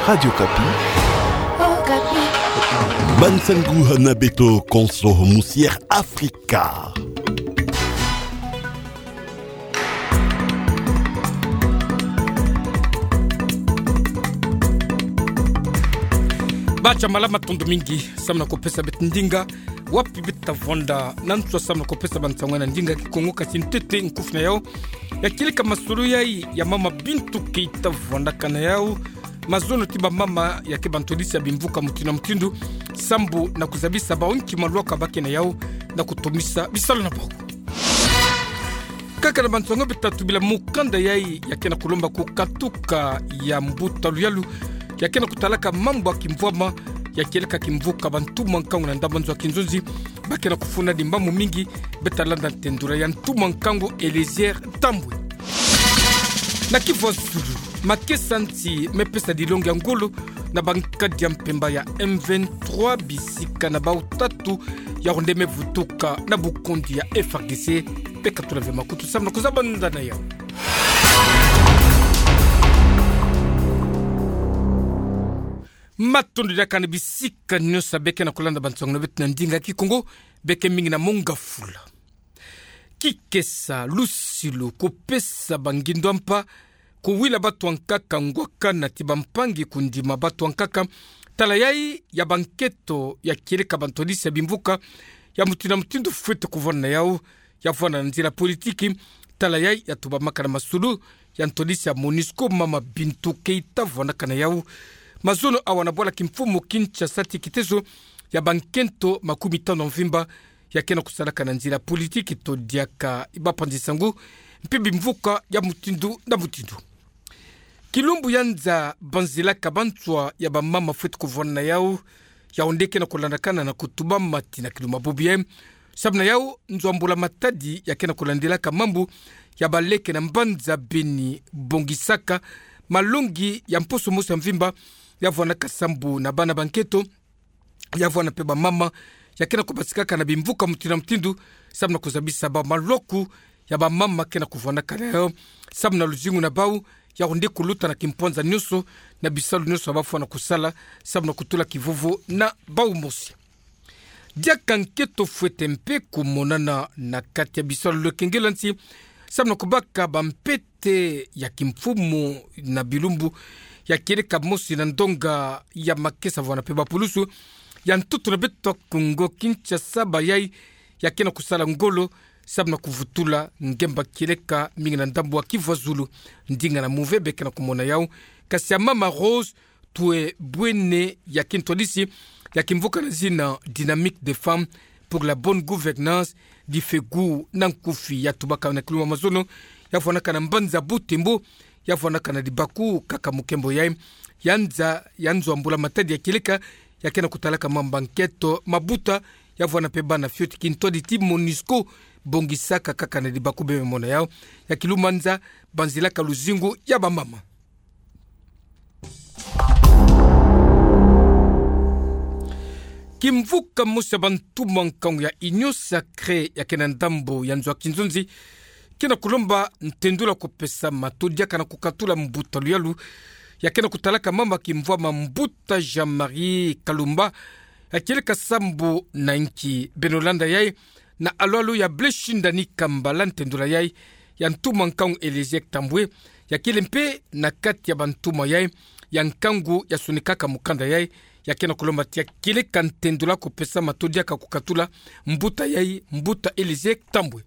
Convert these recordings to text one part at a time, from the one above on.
Radio Kapi. Bansangu Hanabeto Konso Moussière Africa. Bacha malama tondo mingi samna kopesa betindinga wapi bitavonda nantswa samna kopesa bansangwana ndinga kikongoka sintete nkufna yao ya kile kama suru ya mama Bintu Keita vonda kana yao mazono tiba mama ya kebantolisi ya bimvuka mutina mtindu sambu na kuzabisa baonki malwaka bakena yao na kutumisa bisalo na bako kaka na bansongo bitatu bila mukanda yai ya kena kulomba kukatuka ya mbuta luyalu ya kena kutalaka mambo ya kimvwama ya kieleka kimvuka bantuma nkangu na ndabanzo wa kinzonzi bakena kufuna dimbamu mingi betalanda tendura ya ntuma nkangu Eliezer Tambwe na kifwa sudu makesa nti mepesa dilongi ya ngolo na bankadi ya mpemba ya M23 bisika na bautatu ya rondeme vutuka na bukondi ya FRDC peka tulave makutu samna kuzabanda na yao matondo ya kana bisika nyosa beke na kulanda bansongo betu na ndinga kikongo beke mingi na monga fula kikesa lusilo kopesa bangindo mpa kuwila batu wankaka ngwaka na tibampangi kundima batu wankaka talayai ya banketo ya kireka bantolisi ya bimvuka ya mutina mutindo fwete kuvona yao ya vwana nzira politiki talayai ya tubamaka na masulu ya ntolisi ya MONUSCO mama Bintu Keita vwana kana yao mazono awanabola kimfumo kincha sati kitezo ya bankento makumi tano mvimba ya kena kusalaka na nzira politiki to diaka ibapandisangu mpibi mvuka ya mutindu na mutindu kilumbu yanza banzila kabantwa ya bamama fwetu kuvona yao ya ondeke na kulandakana na kutuba mati na kiluma bobiem sabna yao nzwambula matadi ya kena kulandila kamambu ya baleke na mbanza beni bongisaka malungi ya mposo musa mvimba ya vwana kasambu na bana banketo ya vwana peba mama ya kena kubasikaka na bimvuka mutina mtindu sabna kuzabisa ba maloku ya ba mama kena kuvwana kana yao sabna luzingu na bau ya onde kuluta na kimponza nyoso na bisalu nyoso abafu na kusala sabna kutula kivuvu na bau mosi diaka nketo fwete mpe kumonana na kati ya bisalu lekengelansi sabna kubaka bampete ya kimfumu na bilumbu ya kireka mosi na ndonga ya makesa vwana peba pulusu ya ntutu na beto kungo kincha saba yai ya kena kusala ngolo sabna kuvutula ngemba kireka mingi na ndambu wa Kivu Zulu ndinga na muvebe kena kumona yao kasi ya mama Rose tuwe bwene ya kintolisi ya kimvuka na zina Dynamique des femmes pour la bonne gouvernance di fegu na nkufi ya tubaka na kiluma mazono ya vwanaka na mbanza butembo ya vwanaka na dibaku kaka mukembo yai yanzo ambula matadi ya kileka ya kena kutalaka mambanketo mabuta ya vwana peba na fioti kintodi ti MONUSCO bongisaka kaka na dibaku bebe mona yao ya kilumanza banzilaka luzingu ya bamama kimvuka musa bantuma nkangu ya Union Sacrée ya kena ndambo ya nzwa kinzonzi kena kulomba ntendula kupesa matodia kana kukatula mbuta luyalu ya kena kutalaka mama kimvwa mambuta Jean-Marie Kalumba ya kileka sambu na nki Benolanda yai na alwalu ya bleshindani kambala ntendula yai ya ntuma nkangu Eliezer Tambwe ya kilempe na kati ya bantuma yai ya nkangu ya sunikaka mukanda yai ya kena kulomba tia kileka ntendula kupesa matodia kakukatula mbuta yai mbuta Eliezer Tambwe.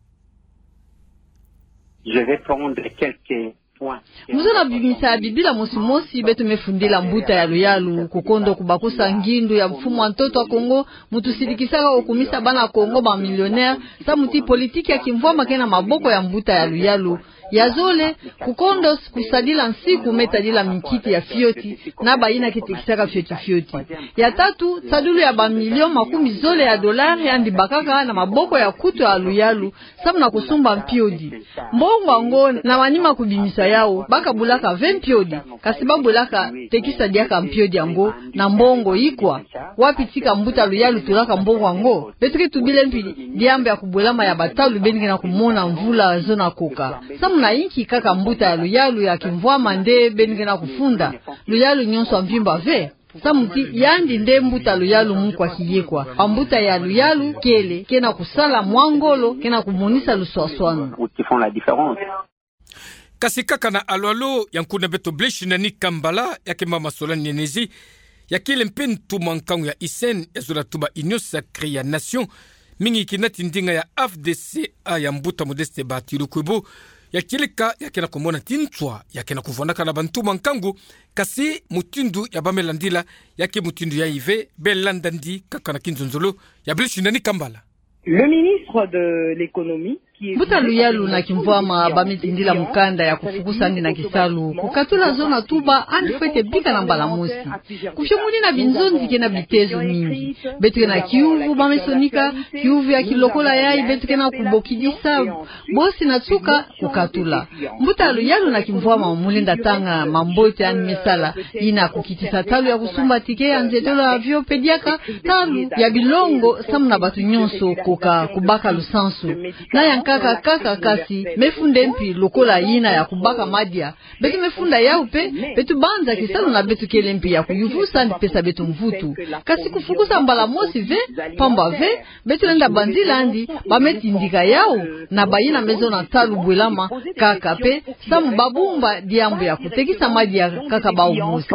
Je vais prendre quelques points. Muzona bimisa bibila mosi betu mefundila mbuta ya luyalu kukondo kubakusa ngindu ya mfumu wa ntoto wa Kongo mutu sidikisaka okumisa bana Kongo ba millionnaire sa muti politiki ya kimvwa makena maboko ya mbuta ya luyalu ya zole kukondo kusadila nsiku metadila mikiti ya fioti na baina kitikisaka fioti ya tatu sadulu ya ba milion makumi zole ya dolari ya ndibakaka na maboko ya kuto ya luyalu samu na kusumba mpiodi mbongo ango na wanima kubimisa yao baka bulaka 20 mpiodi kasi babulaka tekisa diaka mpiodi ango na mbongo ikwa wapitika mbuta luyalu tulaka mbongo ango petri tubile mpili diambe ya kubulama ya batalu bengi na kumona mvula zona koka samu na inki kaka mbuta ya luyalu ya kimvwa mande benigena kufunda luyalu nyonso mvimba ve samuti yandi nde mbuta luyalu mukwa kiyekwa ambuta ya luyalu kele kena kusala mwangolo kena kumonisa luswaswano kasi kaka na alwalo yankuna beto bleshi na ni kambala yake mama sola nyenezi yakile mpentu mankangu ya isen ezula tuba Union Sacrée ya Nation mingi kinati ndinga ya FDCA ya mbuta modeste batilu kwebo yakilika yakena kumona tintwa yakena kuvonaka na bantu mankangu kasi mutindu ya bamelandila yake mutindu ya ive belandandi kaka na kinzonzolo ya bleshi na ni kambala. Le ministre de l'économie Mbuta luyalu na kimvwama bamitindila mukanda ya kufukusa ndi na kisalu kukatula zona tuba anifwete bika na mbala mosi kufyomuli na binzonzi kena bitezo mingi betuke na kiuvu bamesonika kiuvu ya kilokola yai betuke na kubokidisa bosi na tsuka kukatula mbuta luyalu na kimvwama mulinda tanga mambote ani mesala ina kukitisa talu ya kusumba tike ya nzetelo ya vyo pediaka talu ya bilongo samu na batu nyonso koka kubaka lusansu na ya kaka kasi mefunde mpi lokola yina ya kubaka madia betu mefunda yao pe betu banza kisalu na betu kele mpi ya kuyuvusa ndi pesa betu mvutu kasi kufukusa mbala mosi ve pamba ve betu lenda bandila andi bameti ndika yao na bayina mezo na talu bwelama kaka pe samu babumba diambu ya kutekisa madia kaka bao mosi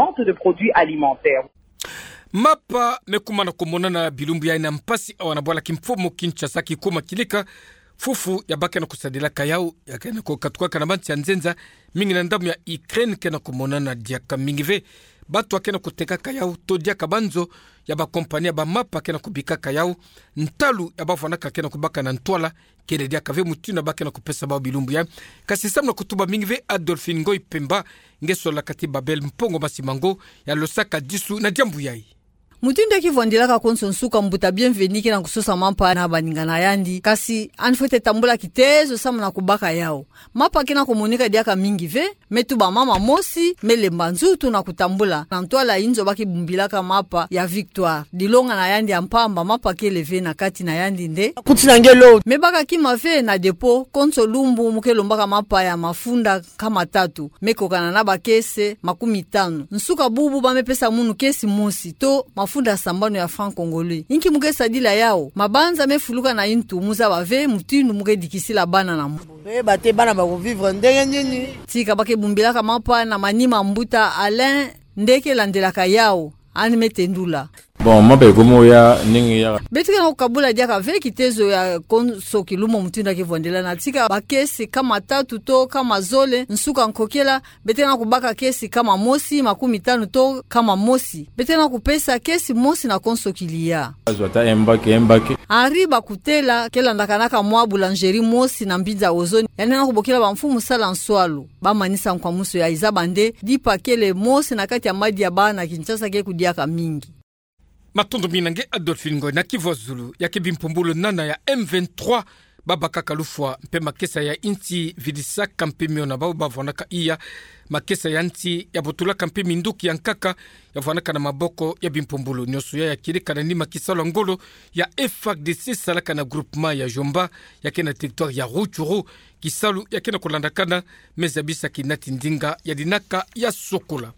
mapa mekumana kumonana bilumbu ya ina mpasi awana bwala kimfomo Kinshasa kikoma kilika fufu ya baka na kusadila kayao ya kena kukatuka kanabanti ya nzenza mingi na ndamu ya Ukraine kena kumonana diaka mingi ve batu wakena kuteka kayao to diaka banzo ya ba kompania ba mapa kena kubika kayao ntalu ya bafuanaka kena kubaka na ntwala kene diaka ve mutu na baka na kupesa bao bilumbu ya kasi samna kutuba mingi ve Adolphine Ngoi Pemba ngeso la katiba bel mpongo masimango ya losaka disu na jambu yai. Mutinda kivondilaka konsonsuka mbuta bienveni kena kusosa mapa na baninga na yandi kasi anfete tambula kitezo samu na kubaka yao mapa kena komunika diaka mingi ve metu ba mama mosi melemba nzutu na kutambula na ntwala inzo baki bumbilaka mapa ya Victoire dilonga na yandi ampamba mapa keleve na kati na yandi nde kutina ngelo mebaka kima ve na depo konso lumbu mukelombaka mapa ya mafunda kama 3 mekokana na bakese 50 nsuka bubu bamepesa munu kesi mosi to funda sambano ya franc congolais inki muke sadila yao mabanza mefuluka na intu muza bave mutindu muke dikisila bana na bate bana ba vivre ndenge nini tika bake bumbilaka mapa na manima mbuta Alain ndeke landelaka yao animetendula bon mabe gomo ya ningi ya betika na ukabula diaka veki tezo ya konso kilumo mutinda kivondela na tika bakesi kama 3 to kama zole nsuka nkokela betika na kubaka kesi kama mosi 50 to kama mosi betika na kupesa kesi mosi na konso kilia azwata embake arriba kutela kela ndakanaka mwa boulangerie mosi na mbinza ozoni yani na kubokela bamfumu sala nswalu bamanisa kwa muso ya izabande dipa kele mosi na kati ya madi ya bana Kinshasa ke kudiaka mingi matondo minange Adolphine Ngoi na Kivu Zulu yake bimpumbulu nana ya M23 babaka kalufwa mpe makesa ya inti vidisa kampe miona bao bavonaka iya makesa ya nti ya botula kampe minduki ya nkaka ya vonaka na maboko ya bimpumbulu nyosu ya kirika na nima kisalo ngolo ya FARDC salaka na groupement ya Jomba yake na territoire ya Rutshuru kisalu yake na kulandakana mezabisa kinati ndinga ya dinaka ya Sokola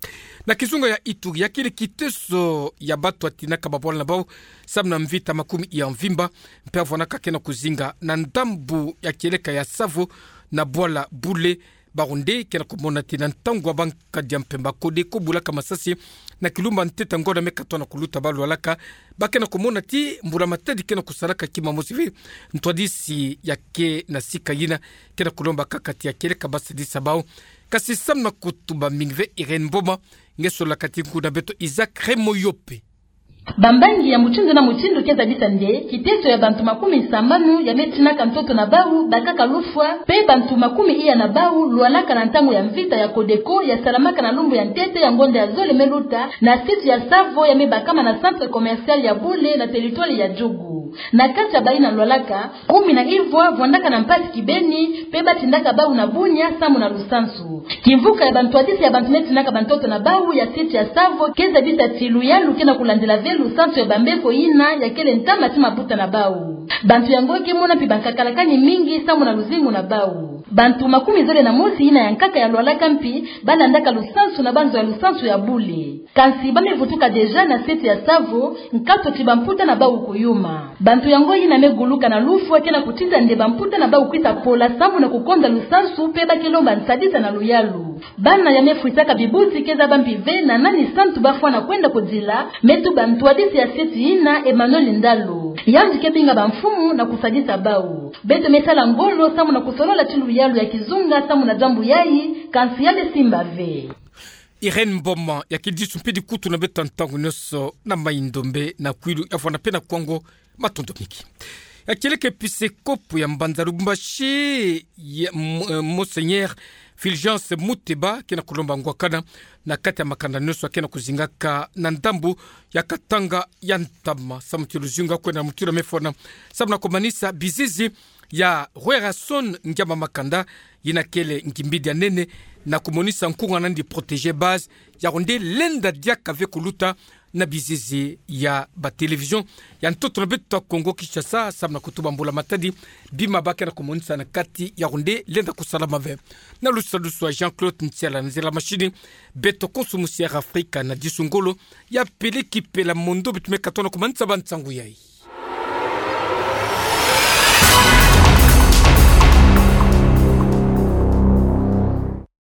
na kizunga ya Ituri ya kile kiteso ya batu atinaka babwala na bao samna mvita makumi ya mvimba mpe avonaka kena kuzinga na ndambu ya kieleka ya Savo na bwala bule barunde kena kumona tina ntangwa banka dia mpemba kode kubulaka masasi na kilumba nteta ngona mekato na kuluta balu alaka bakena kumona ti mbula matadi kena kusalaka kima mosivi ntwadisi yake na sika yina kena kulomba kakati ya kieleka basidisa bao kasi samna kutuba mingve Irene Mboma ngeso la katiku na beto Isaac Remoyope bambangi ya muchinzo na muchindo keza bitande kiteso ya bantu 10 ya metina kantoto na baru bakaka lufwa pe bantu 10 na baru lualaka na ntango ya mvita ya Kodeko ya salamaka na lumbu ya ntete ya ngonde ya Zole Meluta na site ya Savo ya mebakama na centre commercial ya Bule na territoire ya Jogu na kati ya baina lualaka 10 na Ivwa vondaka na mpasi Kibeni pe batindaka baru na Bunya Samu na Lusansu kimvuka ya bantu atisi ya bantu metina kantoto na baru ya site ya Savo keza bitati luyalu kena kulandela Lusansu ya bambeko ina ya kele ntama tima buta na bau bantu yango kemona pi bankakalakani mingi samu na luzimu na bau bantu makumi zole na mosi ina ya nkaka ya Luala Kampi balandaka lusansu na banzo ya lusansu ya Bule kansi bamevutuka deja na seti ya Savo nkato tibamputa na bau kuyuma bantu yango ina meguluka na lufu akena kutinda nde bamputa na bau kwita pola sambu na kukonda lusansu pe bakilomba nsadisa na luyalu bana ya mefuitaka bibuti keza bampive na nani santu bafwa na kwenda kuzila metu bantu adisi ya seti ina Emmanuel Ndalo yanzi kebinga bamfumu na kusadisa bau beto mesala ngolo samu na kusolola tilu yalu ya kizunga samu na jambu yayi kansi yale simba ve Irene Mboma ya kidisu mpidi kutu na betantangu nyoso na maindombe na kwilu ya fwana pena kwango matondo miki ya keleke pisekopu ya Mbanza Lubumbashi ya Monseigneur Fulgence Muteba kena kulomba ngwakana na kati ya makanda nyoso kena kuzingaka na ndambu ya Katanga ya Ntama samutilu zinga kwena mutira mefona sabuna komanisa bizizi ya Rwerason Ngiama Makanda yina kele ngimbidi ya nene na kumonisa nkunga nandi protege base ya ronde lenda diaka vekuluta na bizizi ya ba television ya ntoto na betu Kongo Kinshasa sabna kutuba mbula matadi bima baka na kumonisa na kati ya ronde lenda kusalama ve na lusalusu wa Jean-Claude Ntiala nzela machini beto konsumusière Afrika na disungolo ya peleki pela mondo bitumeka tona kumanisa bantsangu yai